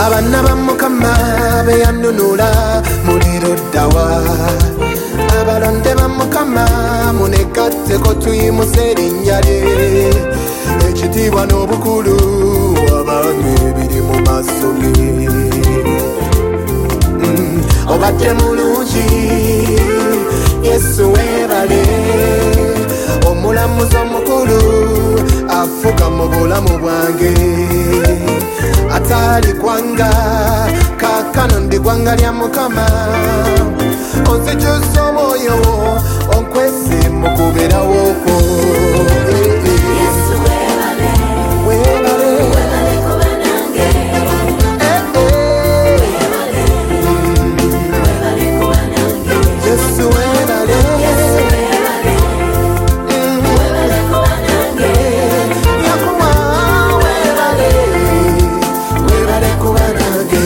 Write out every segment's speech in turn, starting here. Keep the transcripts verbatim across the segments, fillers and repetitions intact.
Abana ba Mukama beyanunula muliro ddawa. Abalonde ba Mukama munegatteko tuyimuse erinnya lye. Ekitiibwa n'obukulu abange biri mu maaso ge. Obadde mulungi Yesu weebale. Omulamuzi omukulu afuga mu bulamu bwange. Atali gwanga kaakano ndi gwanga lya Mukama. Onzijuza omwoyo onkwese mu kubeerawo kwo. Yesu weebale, weebale, weebale kuba nange. Weebale, weebale kuba nange. Yesu weebale, Yesu weebale, weebale kuba nange. Yakuwa weebale, weebale kuba nange.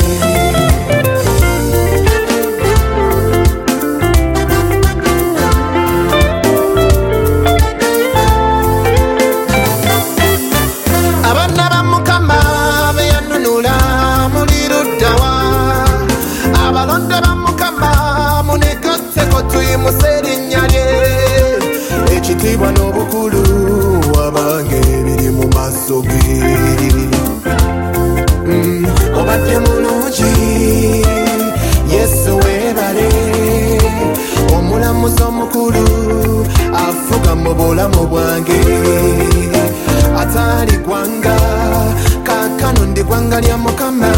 Abana ba Mukama beyanunula muliro ddawa. Abalonde ba Mukama munegatteko tuyimuse erinnya lye. Ekitiibwa n'obukulu abange biri mu maaso ge. Mm, obadde mulungi Yesu weebale. Omulamuzi omukulu afuga mu bulamu bwange. Atali gwanga kaakano ndi gwanga lya Mukama.